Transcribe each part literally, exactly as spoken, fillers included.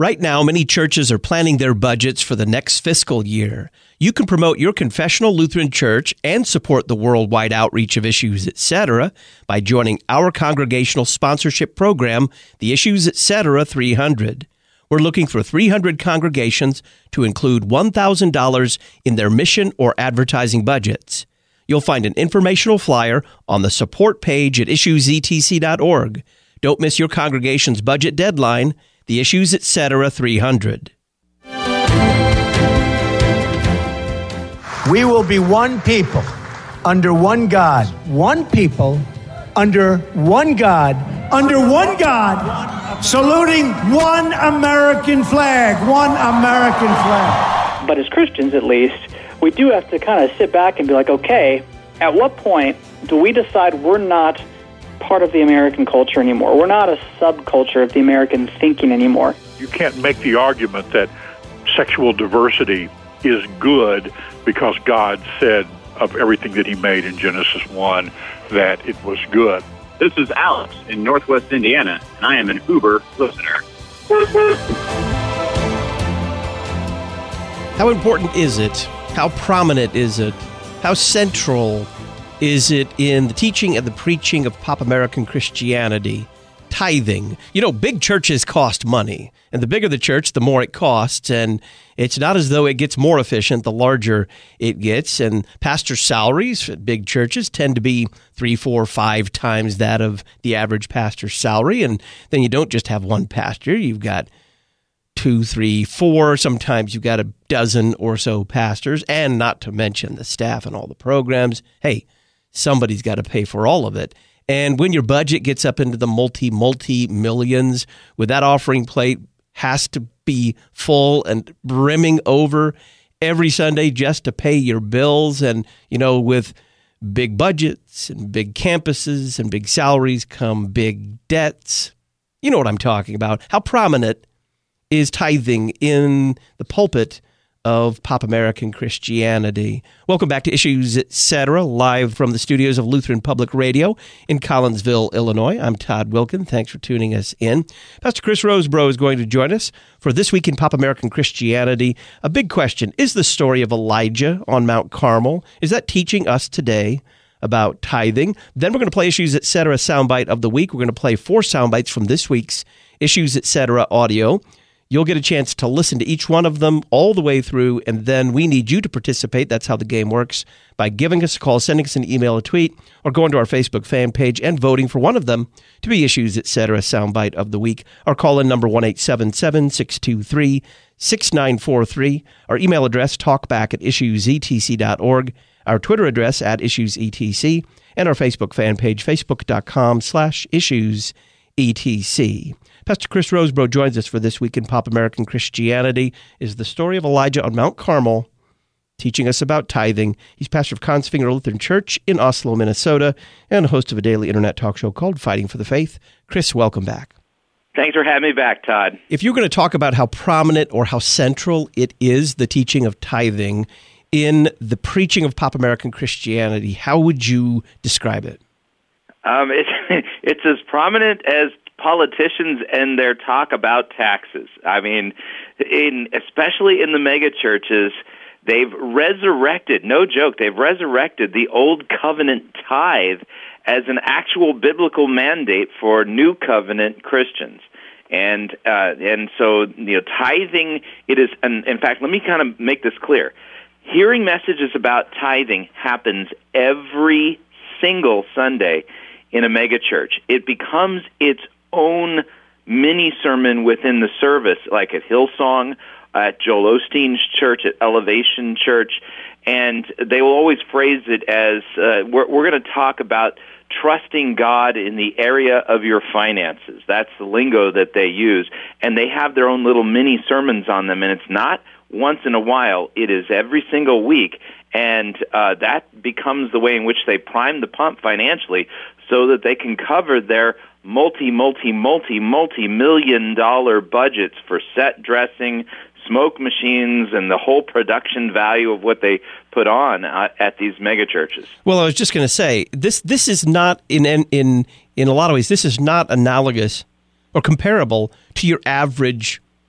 Right now, many churches are planning their budgets for the next fiscal year. You can promote your confessional Lutheran church and support the worldwide outreach of Issues Etc. by joining our congregational sponsorship program, the Issues Etc. three hundred. We're looking for three hundred congregations to include one thousand dollars in their mission or advertising budgets. You'll find an informational flyer on the support page at issues e t c dot org. Don't miss your congregation's budget deadline, the Issues Etc. three hundred. We will be one people under one God. One people under one God. Under one God. Saluting one American flag. One American flag. But as Christians, at least, we do have to kind of sit back and be like, okay, at what point do we decide we're not part of the American culture anymore? We're not a subculture of the American thinking anymore. You can't make the argument that sexual diversity is good because God said of everything that he made in Genesis one that it was good. This is Alex in Northwest Indiana, and I am an Uber listener. How important is it? How prominent is it? How central is it in the teaching and the preaching of pop American Christianity? Tithing. You know, big churches cost money, and the bigger the church, the more it costs, and it's not as though it gets more efficient the larger it gets, and pastor salaries at big churches tend to be three, four, five times that of the average pastor's salary, and then you don't just have one pastor, you've got two, three, four, sometimes you've got a dozen or so pastors, and not to mention the staff and all the programs. Hey, somebody's got to pay for all of it. And when your budget gets up into the multi, multi-millions, with that offering plate has to be full and brimming over every Sunday just to pay your bills. And, you know, with big budgets and big campuses and big salaries come big debts. You know what I'm talking about. How prominent is tithing in the pulpit of pop American Christianity? Welcome back to Issues Etc., live from the studios of Lutheran Public Radio in Collinsville, Illinois. I'm Todd Wilkin. Thanks for tuning us in. Pastor Chris Rosebrough is going to join us for This Week in Pop American Christianity. A big question, is the story of Elijah on Mount Carmel, is that teaching us today about tithing? Then we're going to play Issues Etc. soundbite of the week. We're going to play four soundbites from this week's Issues Etc. audio. You'll get a chance to listen to each one of them all the way through, and then we need you to participate. That's how the game works, by giving us a call, sending us an email, a tweet, or going to our Facebook fan page and voting for one of them to be Issues Etc. soundbite of the week. Our call-in number, one eight seven seven, six two three, six nine four three. Our email address, talkback at issues e t c dot org. Our Twitter address, at issues e t c. And our Facebook fan page, facebook.com slash issues etc. Pastor Chris Rosebrough joins us for This Week in Pop American Christianity. Is the story of Elijah on Mount Carmel, teaching us about tithing. He's pastor of Kongsvinger Lutheran Church in Oslo, Minnesota, and host of a daily internet talk show called Fighting for the Faith. Chris, welcome back. Thanks for having me back, Todd. If you're going to talk about how prominent or how central it is, the teaching of tithing, in the preaching of pop American Christianity, how would you describe it? Um, it's, it's as prominent as politicians and their talk about taxes. I mean, in, especially in the mega churches, they've resurrected, no joke, they've resurrected the old covenant tithe as an actual biblical mandate for new covenant Christians. And uh, and so, you know, tithing, it is, and in fact, let me kind of make this clear. Hearing messages about tithing happens every single Sunday in a mega church. It becomes its own mini sermon within the service, like at Hillsong, at Joel Osteen's church, at Elevation Church, and they will always phrase it as, uh, we're, we're going to talk about trusting God in the area of your finances. That's the lingo that they use, and they have their own little mini sermons on them, and it's not once in a while, it is every single week, and uh, that becomes the way in which they prime the pump financially so that they can cover their multi, multi, multi, multi-million dollar budgets for set dressing, smoke machines, and the whole production value of what they put on uh, at these mega churches. Well, I was just going to say, this this is not, in, in, in a lot of ways, this is not analogous or comparable to your average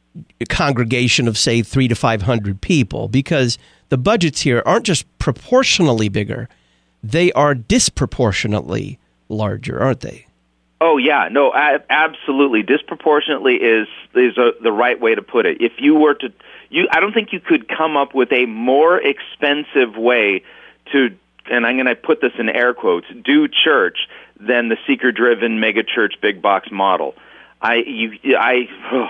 congregation of, say, three to five hundred people, because the budgets here aren't just proportionally bigger, they are disproportionately larger, aren't they? Oh, yeah. No, absolutely. Disproportionately is is a, the right way to put it. If you were to, you, I don't think you could come up with a more expensive way to, and I'm going to put this in air quotes, do church than the seeker-driven megachurch big box model. I, you, I,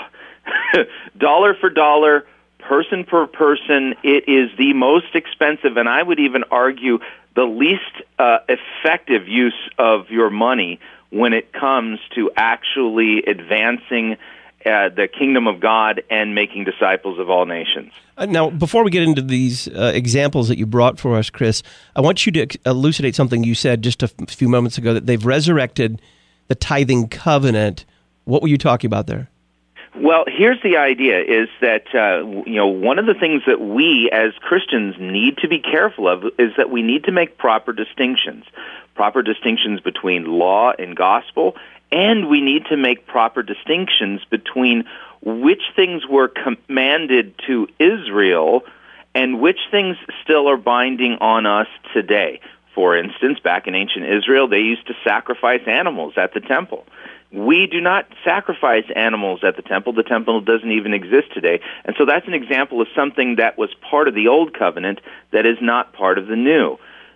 oh, dollar for dollar, person per person, it is the most expensive, and I would even argue the least uh, effective use of your money when it comes to actually advancing uh, the kingdom of God and making disciples of all nations. Uh, now, before we get into these uh, examples that you brought for us, Chris, I want you to elucidate something you said just a f- few moments ago, that they've resurrected the tithing covenant. What were you talking about there? Well, here's the idea, is that, uh, you know, one of the things that we as Christians need to be careful of is that we need to make proper distinctions, proper distinctions between law and gospel, and we need to make proper distinctions between which things were commanded to Israel and which things still are binding on us today. For instance, back in ancient Israel, they used to sacrifice animals at the temple. We do not sacrifice animals at the temple. The temple doesn't even exist today. And so that's an example of something that was part of the Old Covenant that is not part of the New.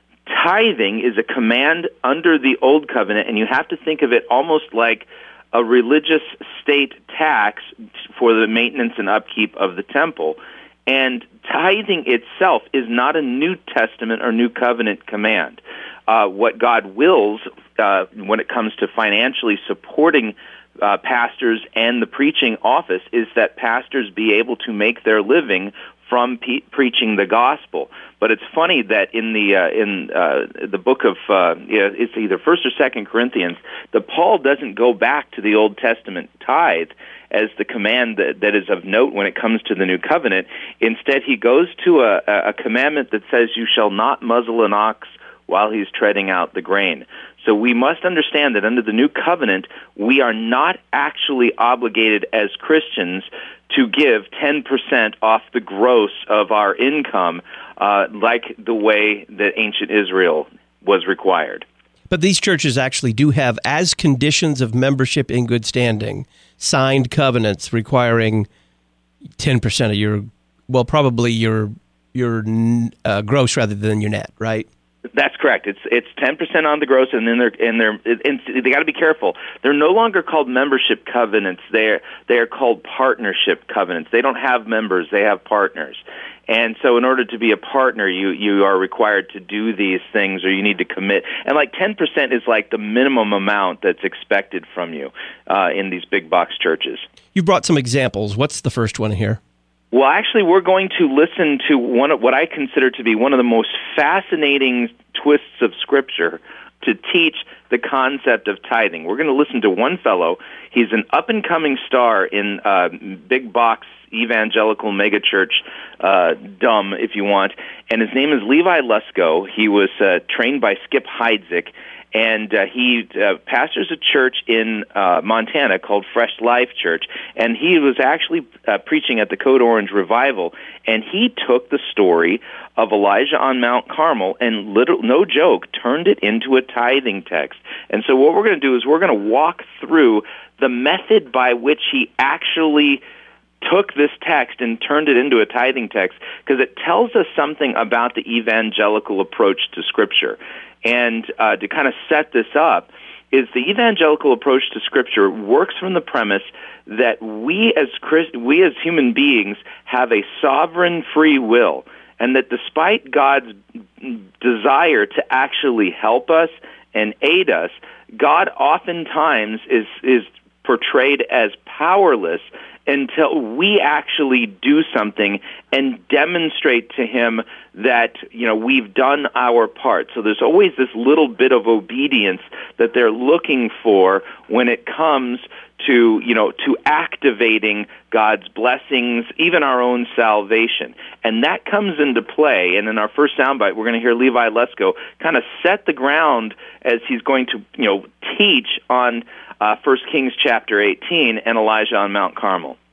Tithing is a command under the Old Covenant, and you have to think of it almost like a religious state tax for the maintenance and upkeep of the temple. And tithing itself is not a New Testament or New Covenant command. Uh, what God wills uh, when it comes to financially supporting uh, pastors and the preaching office is that pastors be able to make their living from pe- preaching the gospel. But it's funny that in the uh, in uh, the book of uh, yeah, it's either First or Second Corinthians, the Paul doesn't go back to the Old Testament tithe as the command that, that is of note when it comes to the New Covenant. Instead, he goes to a, a commandment that says, "You shall not muzzle an ox while he's treading out the grain." So we must understand that under the New Covenant, we are not actually obligated as Christians to give ten percent off the gross of our income uh, like the way that ancient Israel was required. But these churches actually do have, as conditions of membership in good standing, signed covenants requiring ten percent of your, well, probably your your uh, gross rather than your net, right? That's correct. It's it's ten percent on the gross, and then they're and they're and they got to be careful. They're no longer called membership covenants. They're they are called partnership covenants. They don't have members; they have partners. And so, in order to be a partner, you you are required to do these things, or you need to commit. And like ten percent is like the minimum amount that's expected from you uh, in these big box churches. You brought some examples. What's the first one here? Well, actually, we're going to listen to one of what I consider to be one of the most fascinating twists of Scripture to teach the concept of tithing. We're going to listen to one fellow. He's an up-and-coming star in uh, big box evangelical megachurch uh, dumb, if you want, and his name is Levi Lusko. He was uh, trained by Skip Heidzik, and uh, he uh, pastors a church in uh, Montana called Fresh Life Church, and he was actually uh, preaching at the Code Orange Revival, and he took the story of Elijah on Mount Carmel and, little, no joke, turned it into a tithing text. And so what we're going to do is we're going to walk through the method by which he actually took this text and turned it into a tithing text, because it tells us something about the evangelical approach to Scripture. And uh, to kind of set this up, is the evangelical approach to Scripture works from the premise that we as Christ- we as human beings have a sovereign free will, and that despite God's desire to actually help us and aid us, God oftentimes is is portrayed as powerless until we actually do something and demonstrate to him that, you know, we've done our part. So there's always this little bit of obedience that they're looking for when it comes to, you know, to activating God's blessings, even our own salvation. And that comes into play. And in our first soundbite, we're going to hear Levi Lusko kind of set the ground as he's going to, you know, teach on uh, First Kings chapter eighteen and Elijah on Mount Carmel.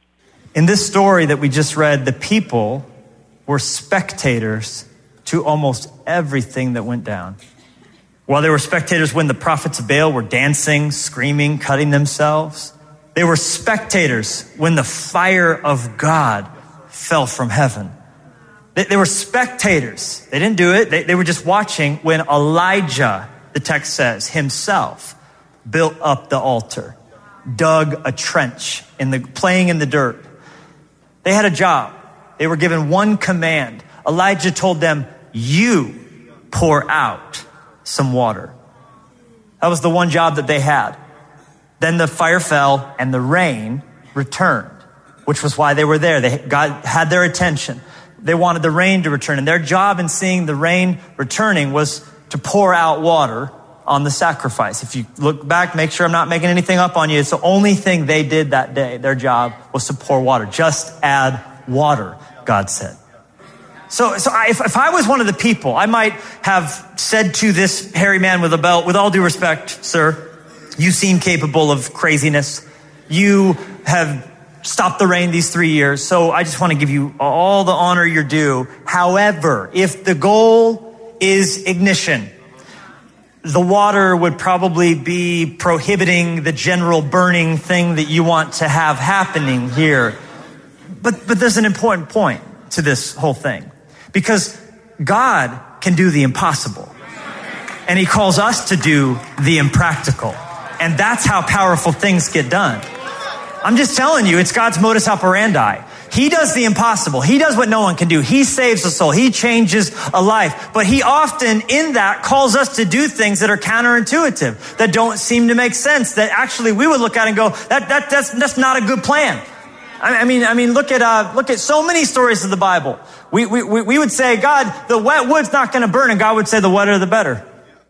In this story that we just read, the people were spectators to almost everything that went down. While they were spectators when the prophets of Baal were dancing, screaming, cutting themselves, they were spectators when the fire of God fell from heaven. They, they were spectators. They didn't do it. They, they were just watching when Elijah, the text says, himself built up the altar, dug a trench, in the playing in the dirt. They had a job. They were given one command. Elijah told them, you pour out some water. That was the one job that they had. Then the fire fell and the rain returned, which was why they were there. They, God had their attention. They wanted the rain to return. And their job in seeing the rain returning was to pour out water on the sacrifice. If you look back, make sure I'm not making anything up on you. It's the only thing they did that day. Their job was to pour water. Just add water, God said. So, so I, if, if I was one of the people, I might have said to this hairy man with a belt, with all due respect, sir, you seem capable of craziness. You have stopped the rain these three years. So I just want to give you all the honor you're due. However, if the goal is ignition, the water would probably be prohibiting the general burning thing that you want to have happening here. But, but there's an important point to this whole thing, because God can do the impossible and he calls us to do the impractical. And that's how powerful things get done. I'm just telling you, it's God's modus operandi. He does the impossible. He does what no one can do. He saves a soul. He changes a life. But he often in that calls us to do things that are counterintuitive, that don't seem to make sense, that actually we would look at and go, that, that, that's, that's not a good plan. I mean, I mean, look at, uh, look at so many stories of the Bible. We, we, we would say, God, the wet wood's not going to burn. And God would say, the wetter, the better.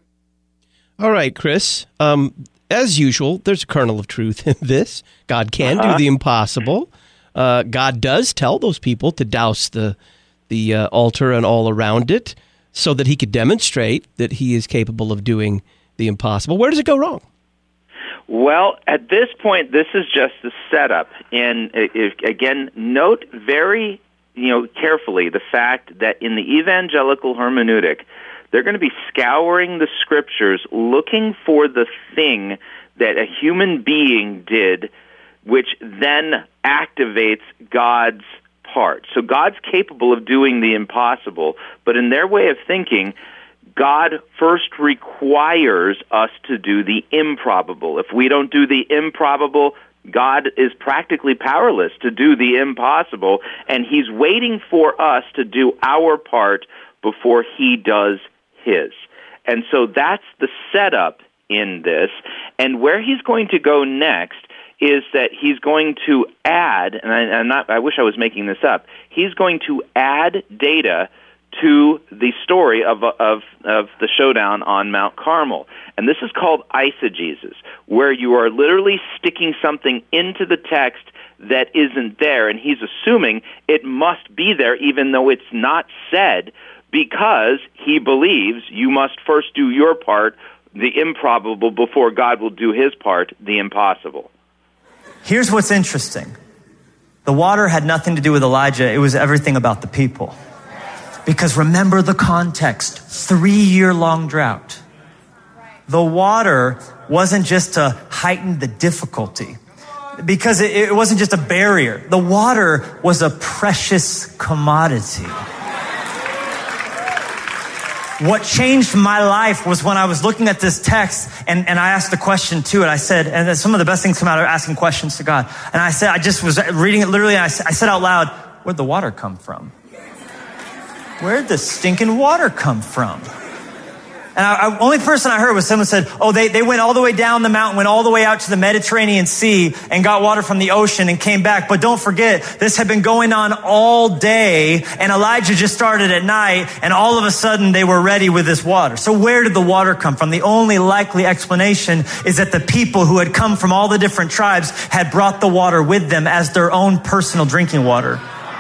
All right, Chris. Um, as usual, there's a kernel of truth in this. God can uh-huh. do the impossible. Uh, God does tell those people to douse the the uh, altar and all around it so that he could demonstrate that he is capable of doing the impossible. Where does it go wrong? Well, at this point, this is just the setup. And if, again, note very you know, carefully the fact that in the evangelical hermeneutic, they're going to be scouring the scriptures looking for the thing that a human being did, which then activates God's part. So God's capable of doing the impossible, but in their way of thinking, God first requires us to do the improbable. If we don't do the improbable, God is practically powerless to do the impossible, and he's waiting for us to do our part before he does his. And so that's the setup in this. And where he's going to go next is that he's going to add, and I, I'm not, I wish I was making this up, he's going to add data to the story of, of, of the showdown on Mount Carmel. And this is called eisegesis, where you are literally sticking something into the text that isn't there, and he's assuming it must be there even though it's not said, because he believes you must first do your part, the improbable, before God will do his part, the impossible. Here's what's interesting. The water had nothing to do with Elijah. It was everything about the people. Because remember the context, three-year-long drought. The water wasn't just to heighten the difficulty, because it, it wasn't just a barrier. The water was a precious commodity. What changed my life was when I was looking at this text and, and I asked the question to it. I said, and some of the best things come out of asking questions to God. And I said, I just was reading it literally, and I, I said out loud, where'd the water come from? Where'd the stinking water come from? And I, I, only person I heard was someone said, oh, they, they went all the way down the mountain, went all the way out to the Mediterranean Sea and got water from the ocean and came back. But don't forget, this had been going on all day, and Elijah just started at night, and all of a sudden they were ready with this water. So where did the water come from? The only likely explanation is that the people who had come from all the different tribes had brought the water with them as their own personal drinking water.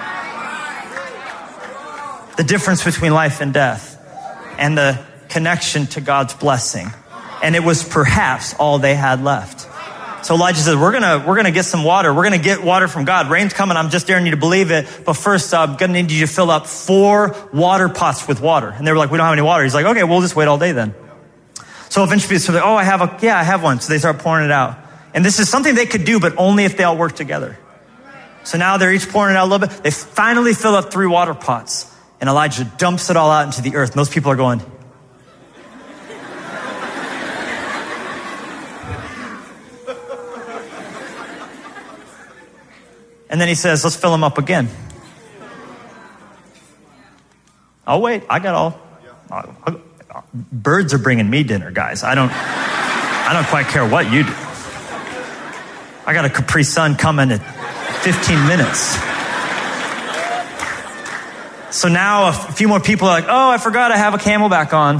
The difference between life and death, and the connection to God's blessing. And it was perhaps all they had left. So Elijah says, we're going to we're gonna get some water. We're going to get water from God. Rain's coming. I'm just daring you to believe it. But first, uh, I'm going to need you to fill up four water pots with water. And they were like, we don't have any water. He's like, okay, we'll just wait all day then. So eventually, so they're, oh, I have a, yeah, I have one. So they start pouring it out. And this is something they could do, but only if they all work together. So now they're each pouring it out a little bit. They finally fill up three water pots. And Elijah dumps it all out into the earth. And those people are going, and then he says, let's fill them up again. Oh, wait, I got all. I, I, birds are bringing me dinner, guys. I don't, I don't quite care what you do. I got a Capri Sun coming at fifteen minutes. So now a few more people are like, oh, I forgot I have a Camelback on.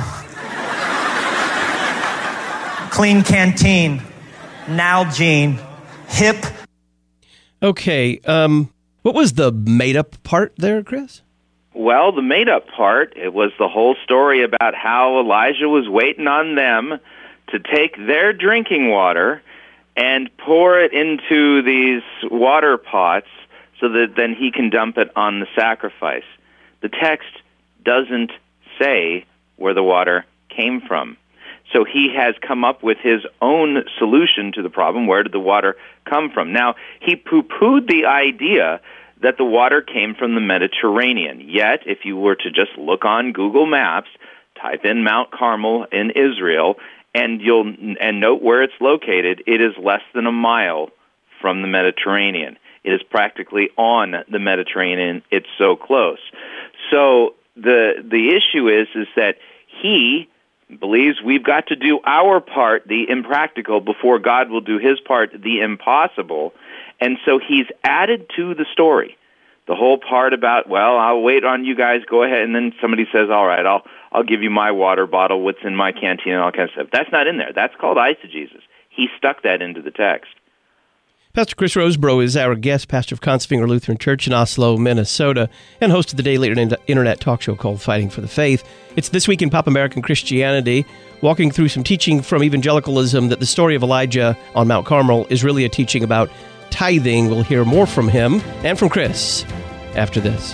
Clean canteen, Nalgene, hip. Okay, um, what was the made-up part there, Chris? Well, the made-up part, it was the whole story about how Elijah was waiting on them to take their drinking water and pour it into these water pots so that then he can dump it on the sacrifice. The text doesn't say where the water came from. So he has come up with his own solution to the problem. Where did the water come from? Now, he poo-pooed the idea that the water came from the Mediterranean. Yet, if you were to just look on Google Maps, type in Mount Carmel in Israel, and you'll and note where it's located, it is less than a mile from the Mediterranean. It is practically on the Mediterranean. It's so close. So the the issue is is that he believes we've got to do our part, the impractical, before God will do his part, the impossible. And so he's added to the story the whole part about, well, I'll wait on you guys, go ahead. And then somebody says, all right, I'll I'll give you my water bottle, what's in my canteen, and all kinds of stuff. That's not in there. That's called eisegesis. He stuck that into the text. Pastor Chris Rosebrough is our guest, pastor of Kongsvinger Lutheran Church in Oslo, Minnesota, and host of the daily internet talk show called Fighting for the Faith. It's This Week in Pop American Christianity, walking through some teaching from evangelicalism that the story of Elijah on Mount Carmel is really a teaching about tithing. We'll hear more from him and from Chris after this.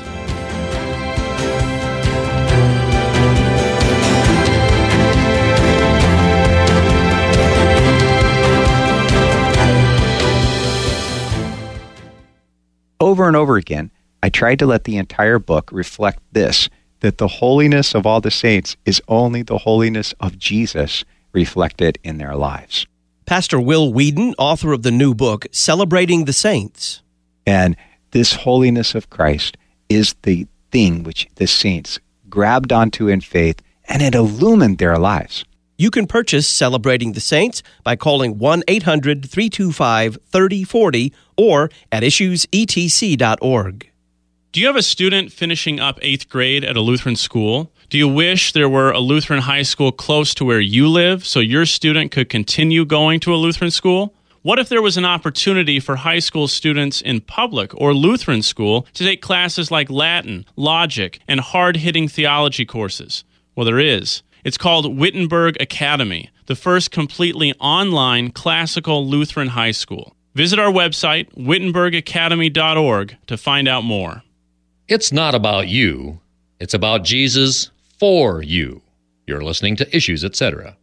Over and over again, I tried to let the entire book reflect this, that the holiness of all the saints is only the holiness of Jesus reflected in their lives. Pastor Will Whedon, author of the new book, Celebrating the Saints. And this holiness of Christ is the thing which the saints grabbed onto in faith, and it illumined their lives. You can purchase Celebrating the Saints by calling one eight hundred three two five three oh four oh or at issues e t c dot org. Do you have a student finishing up eighth grade at a Lutheran school? Do you wish there were a Lutheran high school close to where you live so your student could continue going to a Lutheran school? What if there was an opportunity for high school students in public or Lutheran school to take classes like Latin, logic, and hard-hitting theology courses? Well, there is. It's called Wittenberg Academy, the first completely online classical Lutheran high school. Visit our website, wittenberg academy dot org, to find out more. It's not about you. It's about Jesus for you. You're listening to Issues, et cetera.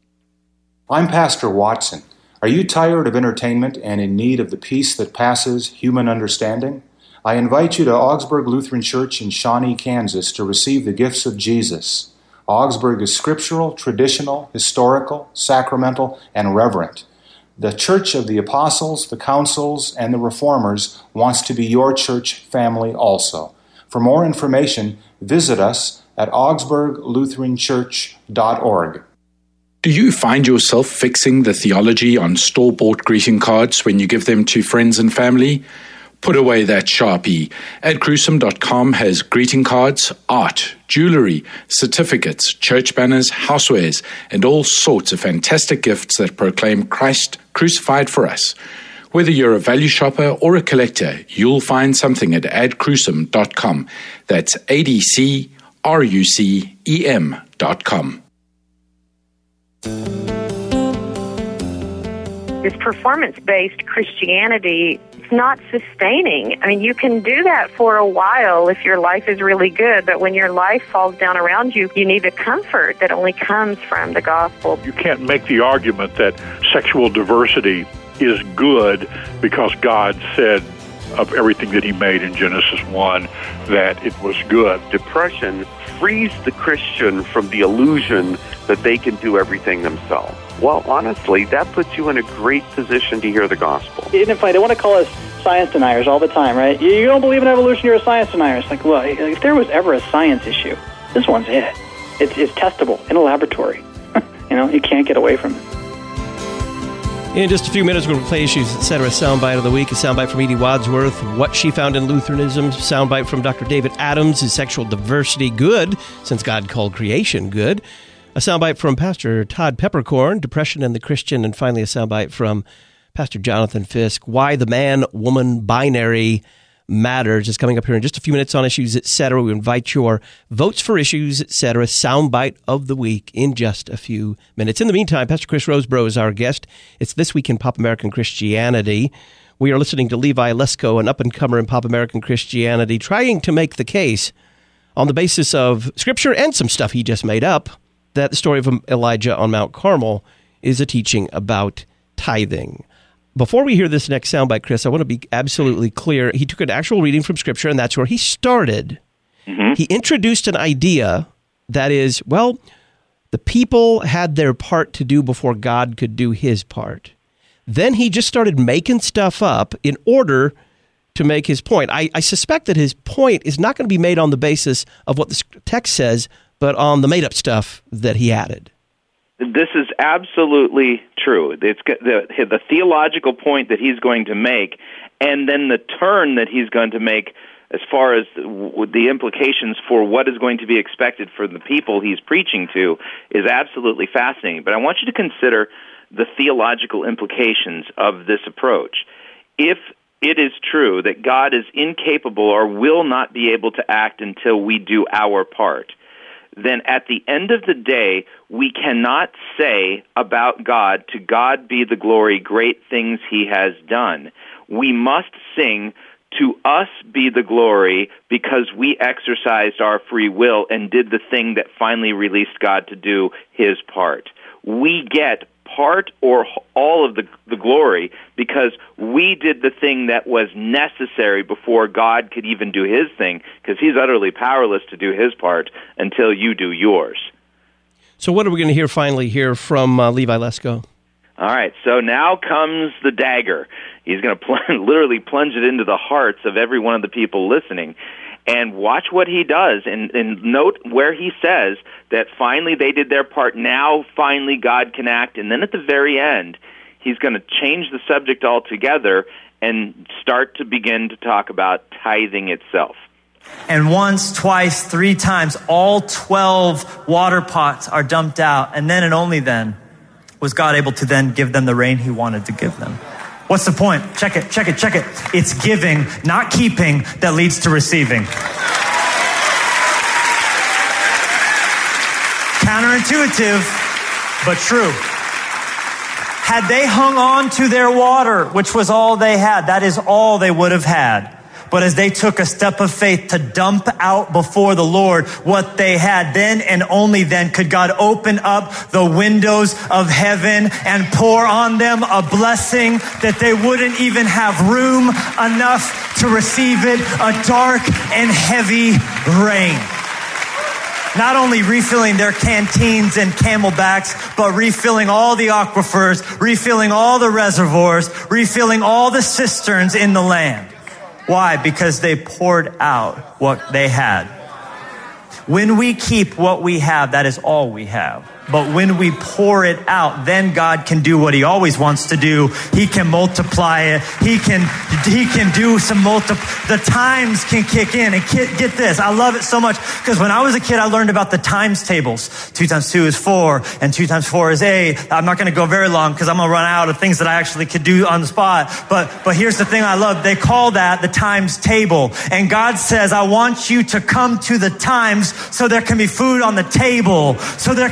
I'm Pastor Watson. Are you tired of entertainment and in need of the peace that passes human understanding? I invite you to Augsburg Lutheran Church in Shawnee, Kansas, to receive the gifts of Jesus. Augsburg is scriptural, traditional, historical, sacramental, and reverent. The Church of the Apostles, the Councils, and the Reformers wants to be your church family also. For more information, visit us at augsburg lutheran church dot org. Do you find yourself fixing the theology on store-bought greeting cards when you give them to friends and family? Put away that Sharpie. ed crewsome dot com has greeting cards, art, jewelry, certificates, church banners, housewares, and all sorts of fantastic gifts that proclaim Christ crucified for us. Whether you're a value shopper or a collector, you'll find something at ed crewsome dot com. That's A D C R U C E M dot com. this performance-based Christianity is not sustaining. I mean, you can do that for a while if your life is really good, but when your life falls down around you, you need the comfort that only comes from the gospel. You can't make the argument that sexual diversity is good because God said of everything that he made in Genesis one that it was good. Depression frees the Christian from the illusion that they can do everything themselves. Well, honestly, that puts you in a great position to hear the gospel. Isn't it funny? They want to call us science deniers all the time, right? You, you don't believe in evolution, you're a science denier. It's like, well, if there was ever a science issue, this one's it. It's, it's testable in a laboratory. You know, you can't get away from it. In just a few minutes, we're going to play Issues, et cetera. Soundbite of the week, a soundbite from Edie Wadsworth, what she found in Lutheranism. Soundbite from Doctor David Adams, is sexual diversity good, since God called creation good. A soundbite from Pastor Todd Peppercorn, depression and the Christian. And finally, a soundbite from Pastor Jonathan Fisk, why the man-woman binary matters, is coming up here in just a few minutes on Issues, et cetera. We invite your votes for Issues, et cetera. Soundbite of the week in just a few minutes. In the meantime, Pastor Chris Rosebrough is our guest. It's This Week in Pop American Christianity. We are listening to Levi Lesko, an up-and-comer in Pop American Christianity, trying to make the case on the basis of Scripture and some stuff he just made up that the story of Elijah on Mount Carmel is a teaching about tithing. Before we hear this next soundbite, Chris, I want to be absolutely clear. He took an actual reading from Scripture, and that's where he started. Mm-hmm. He introduced an idea that is, well, the people had their part to do before God could do his part. Then he just started making stuff up in order to make his point. I, I suspect that his point is not going to be made on the basis of what the text says, but on the made-up stuff that he added. This is absolutely true. It's the, the theological point that he's going to make, and then the turn that he's going to make as far as the implications for what is going to be expected for the people he's preaching to is absolutely fascinating. But I want you to consider the theological implications of this approach. If it is true that God is incapable or will not be able to act until we do our part, then at the end of the day, we cannot say about God, to God be the glory, great things he has done. We must sing, to us be the glory, because we exercised our free will and did the thing that finally released God to do his part. We get part or all of the, the glory because we did the thing that was necessary before God could even do his thing, because he's utterly powerless to do his part until you do yours. So what are we going to hear finally here from uh, Levi Lesko? All right, so now comes the dagger. He's going to pl- literally plunge it into the hearts of every one of the people listening. And watch what he does, and, and note where he says that finally they did their part, now finally God can act. And then at the very end, he's going to change the subject altogether and start to begin to talk about tithing itself. And once, twice, three times, all twelve water pots are dumped out. And then and only then was God able to then give them the rain he wanted to give them. What's the point? Check it, check it, check it. It's giving, not keeping, that leads to receiving. Counterintuitive, but true. Had they hung on to their water, which was all they had, that is all they would have had. But as they took a step of faith to dump out before the Lord what they had, then and only then could God open up the windows of heaven and pour on them a blessing that they wouldn't even have room enough to receive it, a dark and heavy rain. Not only refilling their canteens and camelbacks, but refilling all the aquifers, refilling all the reservoirs, refilling all the cisterns in the land. Why? Because they poured out what they had. When we keep what we have, that is all we have. But when we pour it out, then God can do what he always wants to do. He can multiply it. He can, he can do some multi, the times can kick in. And get, get this, I love it so much because when I was a kid, I learned about the times tables. Two times two is four and two times four is eight. I'm not going to go very long because I'm going to run out of things that I actually could do on the spot. But, but here's the thing I love. They call that the times table. And God says, I want you to come to the times so there can be food on the table, so there can be food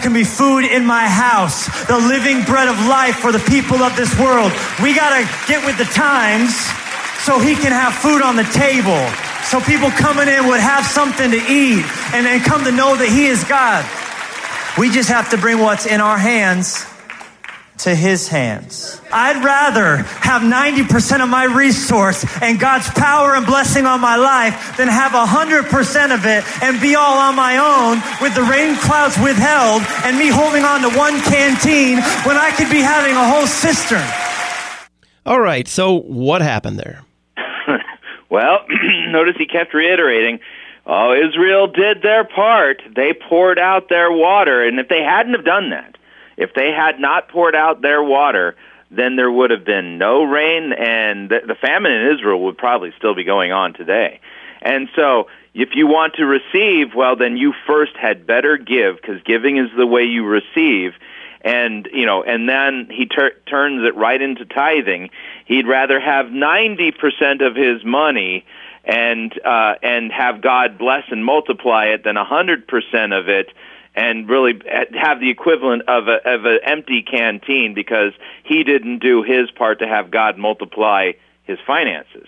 food in my house, the living bread of life for the people of this world. We got to get with the times so he can have food on the table, so people coming in would have something to eat and then come to know that he is God. We just have to bring what's in our hands to his hands. I'd rather have ninety percent of my resource and God's power and blessing on my life than have one hundred percent of it and be all on my own with the rain clouds withheld and me holding on to one canteen when I could be having a whole cistern. All right, so what happened there? Well, notice he kept reiterating, oh, Israel did their part. They poured out their water, and if they hadn't have done that, if they had not poured out their water, then there would have been no rain, and the, the famine in Israel would probably still be going on today. And so if you want to receive, well, then you first had better give, because giving is the way you receive. And, you know, and then he tur- turns it right into tithing. He'd rather have ninety percent of his money and uh, and have God bless and multiply it than one hundred percent of it, and really have the equivalent of a, of an empty canteen, because he didn't do his part to have God multiply his finances.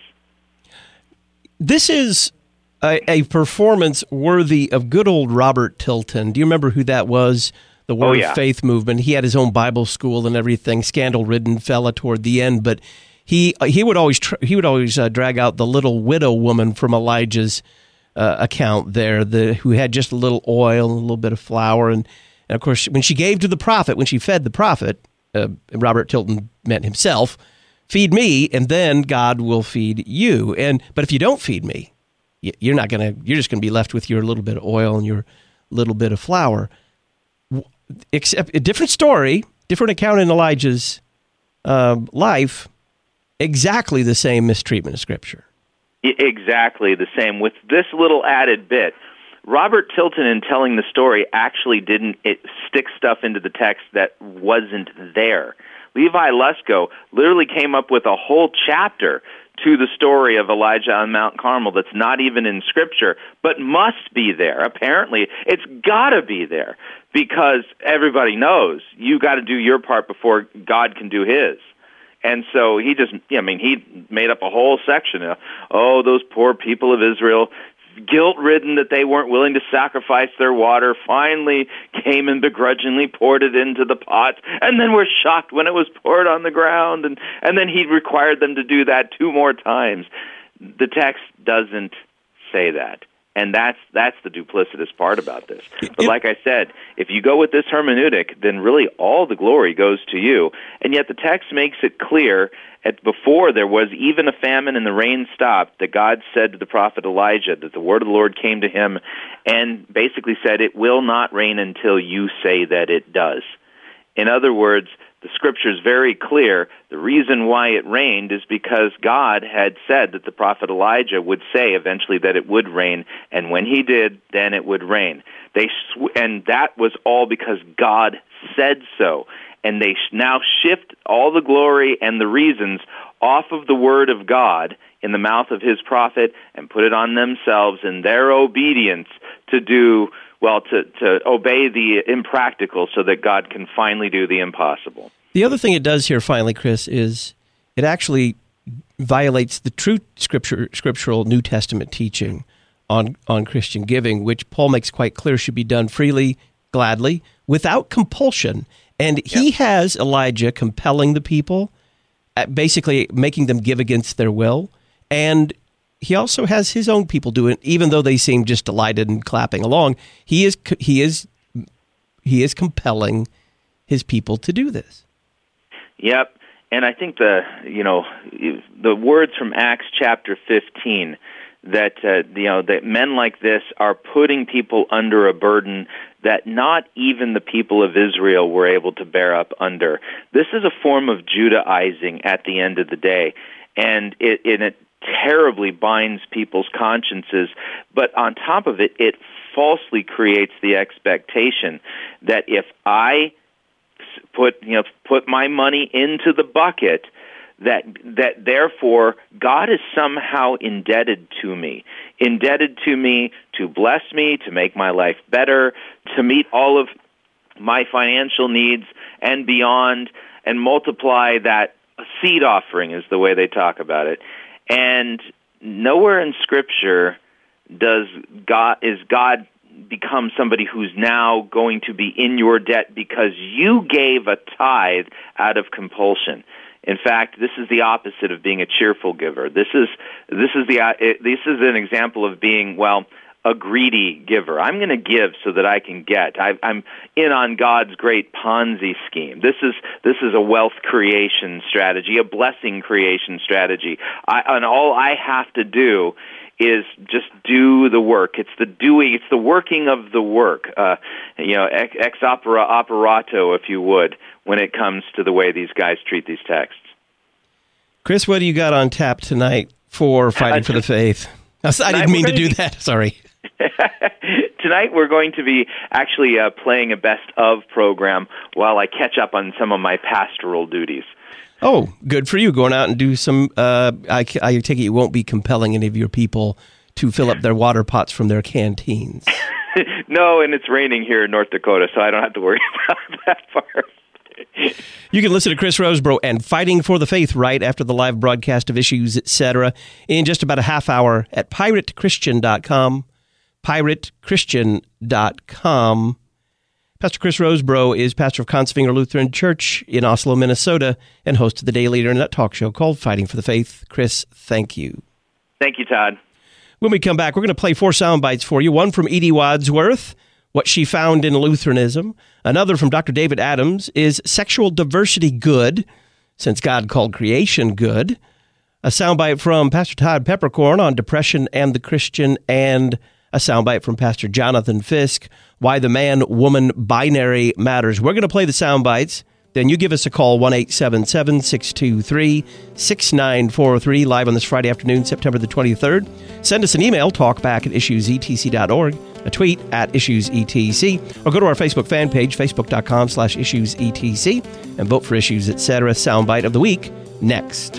This is a, a performance worthy of good old Robert Tilton. Do you remember who that was? The Word oh, yeah. of Faith movement. He had his own Bible school and everything. Scandal-ridden fella toward the end, but he he would always tr- he would always uh, drag out the little widow woman from Elijah's uh, account there, the who had just a little oil, and a little bit of flour, and, and of course when she gave to the prophet, when she fed the prophet, uh, Robert Tilton meant himself, feed me, and then God will feed you. And but if you don't feed me, you're not gonna. You're just gonna be left with your little bit of oil and your little bit of flour. Except a different story, different account in Elijah's uh, life, exactly the same mistreatment of Scripture. Exactly the same, with this little added bit. Robert Tilton, in telling the story, actually didn't it stick stuff into the text that wasn't there. Levi Lusko literally came up with a whole chapter to the story of Elijah on Mount Carmel that's not even in Scripture, but must be there. Apparently, it's got to be there, because everybody knows you got to do your part before God can do his. And so he just, I mean, he made up a whole section of, oh, those poor people of Israel, guilt-ridden that they weren't willing to sacrifice their water, finally came and begrudgingly poured it into the pots, and then were shocked when it was poured on the ground, and, and then he required them to do that two more times. The text doesn't say that. And that's that's the duplicitous part about this. But like I said, if you go with this hermeneutic, then really all the glory goes to you. And yet the text makes it clear that before there was even a famine and the rain stopped, that God said to the prophet Elijah that the word of the Lord came to him and basically said, it will not rain until you say that it does. In other words, the Scripture is very clear. The reason why it rained is because God had said that the prophet Elijah would say eventually that it would rain, and when he did, then it would rain. They sw- and that was all because God said so. And they sh- now shift all the glory and the reasons off of the word of God in the mouth of his prophet and put it on themselves in their obedience to do Well, to, to obey the impractical so that God can finally do the impossible. The other thing it does here, finally, Chris, is it actually violates the true scripture, scriptural New Testament teaching on, on Christian giving, which Paul makes quite clear should be done freely, gladly, without compulsion. And he yep. has Elijah compelling the people, basically making them give against their will, and he also has his own people do it, even though they seem just delighted and clapping along. He is he is he is compelling his people to do this. Yep, and I think the you know the words from Acts chapter fifteen that uh, you know that men like this are putting people under a burden that not even the people of Israel were able to bear up under. This is a form of Judaizing at the end of the day, and it, and it terribly binds people's consciences, but on top of it, it falsely creates the expectation that if I put, you know, put my money into the bucket, that that therefore God is somehow indebted to me, indebted to me to bless me, to make my life better, to meet all of my financial needs and beyond, and multiply that seed offering is the way they talk about it. And nowhere in Scripture does God is God become somebody who's now going to be in your debt because you gave a tithe out of compulsion. In fact, this is the opposite of being a cheerful giver. This is this is the uh, this is an example of being, well, a greedy giver. I'm going to give so that I can get. I, I'm in on God's great Ponzi scheme. This is this is a wealth creation strategy, a blessing creation strategy. I, and all I have to do is just do the work. It's the doing. It's the working of the work. Uh, you know, ex, ex opera operato, if you would, when it comes to the way these guys treat these texts. Chris, what do you got on tap tonight for Fighting uh, for the Faith? I didn't mean to do be- that. Sorry. Tonight we're going to be actually uh, playing a best of program while I catch up on some of my pastoral duties. Oh, good for you. Going out and do some, uh, I, I take it you won't be compelling any of your people to fill up their water pots from their canteens. No, and it's raining here in North Dakota, so I don't have to worry about that part. You can listen to Chris Rosebrough and Fighting for the Faith right after the live broadcast of Issues, et cetera in just about a half hour at pirate christian dot com. pirate christian dot com. Pastor Chris Rosebrough is pastor of Kongsvinger Lutheran Church in Oslo, Minnesota, and host of the daily internet talk show called Fighting for the Faith. Chris, thank you. Thank you, Todd. When we come back, we're going to play four sound bites for you. One from Edie Wadsworth, What She Found in Lutheranism. Another from Doctor David Adams, Is Sexual Diversity Good? Since God Called Creation Good. A soundbite from Pastor Todd Peppercorn on depression and the Christian, and a soundbite from Pastor Jonathan Fisk, Why the Man-Woman Binary Matters. We're going to play the soundbites. Then you give us a call, one eight seven seven, six two three, six nine four three, live on this Friday afternoon, September the twenty-third. Send us an email, talkback at issues e t c dot org, a tweet at issues e t c, or go to our Facebook fan page, facebook.com slash issues etc, and vote for Issues, et cetera. Soundbite of the week, next.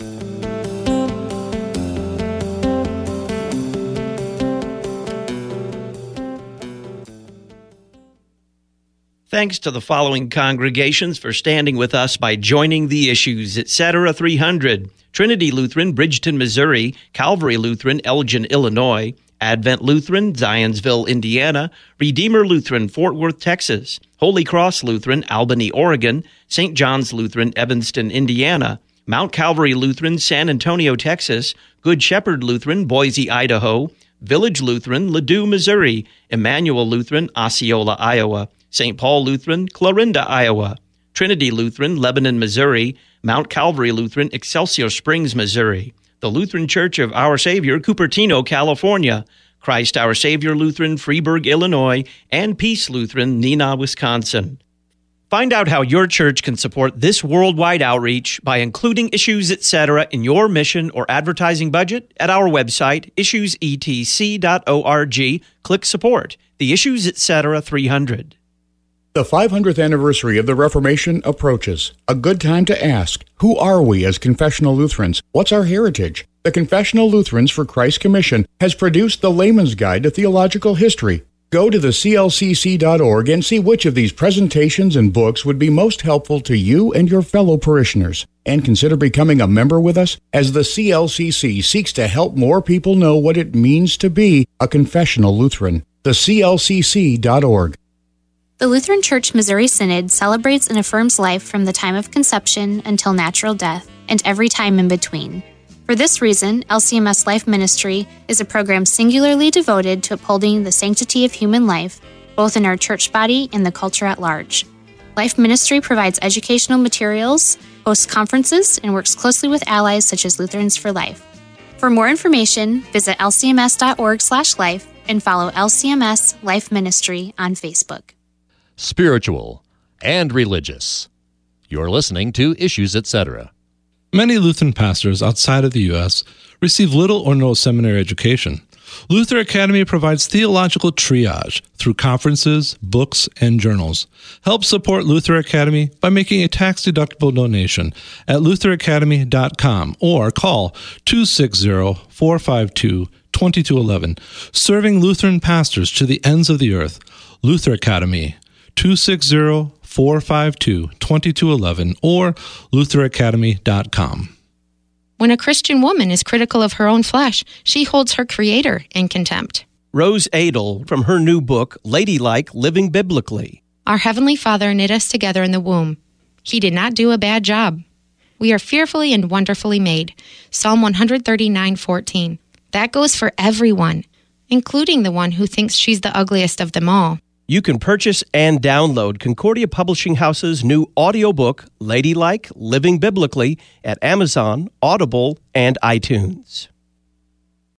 Thanks to the following congregations for standing with us by joining the Issues, et cetera three hundred. Trinity Lutheran, Bridgeton, Missouri. Calvary Lutheran, Elgin, Illinois. Advent Lutheran, Zionsville, Indiana. Redeemer Lutheran, Fort Worth, Texas. Holy Cross Lutheran, Albany, Oregon. Saint John's Lutheran, Evanston, Indiana. Mount Calvary Lutheran, San Antonio, Texas. Good Shepherd Lutheran, Boise, Idaho. Village Lutheran, Ladue, Missouri. Emmanuel Lutheran, Osceola, Iowa. Saint Paul Lutheran, Clarinda, Iowa. Trinity Lutheran, Lebanon, Missouri. Mount Calvary Lutheran, Excelsior Springs, Missouri. The Lutheran Church of Our Savior, Cupertino, California. Christ Our Savior Lutheran, Freeburg, Illinois. And Peace Lutheran, Neenah, Wisconsin. Find out how your church can support this worldwide outreach by including Issues, et cetera in your mission or advertising budget at our website, issues e t c dot org. Click Support. The Issues, et cetera three hundred. The five hundredth anniversary of the Reformation approaches. A good time to ask, who are we as confessional Lutherans? What's our heritage? The Confessional Lutherans for Christ's Commission has produced the Layman's Guide to Theological History. Go to the c l c c dot org and see which of these presentations and books would be most helpful to you and your fellow parishioners. And consider becoming a member with us as the C L C C seeks to help more people know what it means to be a confessional Lutheran. the c l c c dot org. The Lutheran Church Missouri Synod celebrates and affirms life from the time of conception until natural death and every time in between. For this reason, L C M S Life Ministry is a program singularly devoted to upholding the sanctity of human life, both in our church body and the culture at large. Life Ministry provides educational materials, hosts conferences, and works closely with allies such as Lutherans for Life. For more information, visit l c m s dot org slash life and follow L C M S Life Ministry on Facebook. Spiritual and religious. You're listening to Issues, et cetera. Many Lutheran pastors outside of the U S receive little or no seminary education. Luther Academy provides theological triage through conferences, books, and journals. Help support Luther Academy by making a tax-deductible donation at luther academy dot com or call two six zero, four five two, two two one one. Serving Lutheran pastors to the ends of the earth. Luther Academy. two six zero, four five two, two two one one or luther academy dot com. When a Christian woman is critical of her own flesh, she holds her Creator in contempt. Rose Adel from her new book, Ladylike, Living Biblically. Our Heavenly Father knit us together in the womb. He did not do a bad job. We are fearfully and wonderfully made. Psalm one thirty-nine fourteen. That goes for everyone, including the one who thinks she's the ugliest of them all. You can purchase and download Concordia Publishing House's new audiobook, Ladylike, Living Biblically, at Amazon, Audible, and iTunes.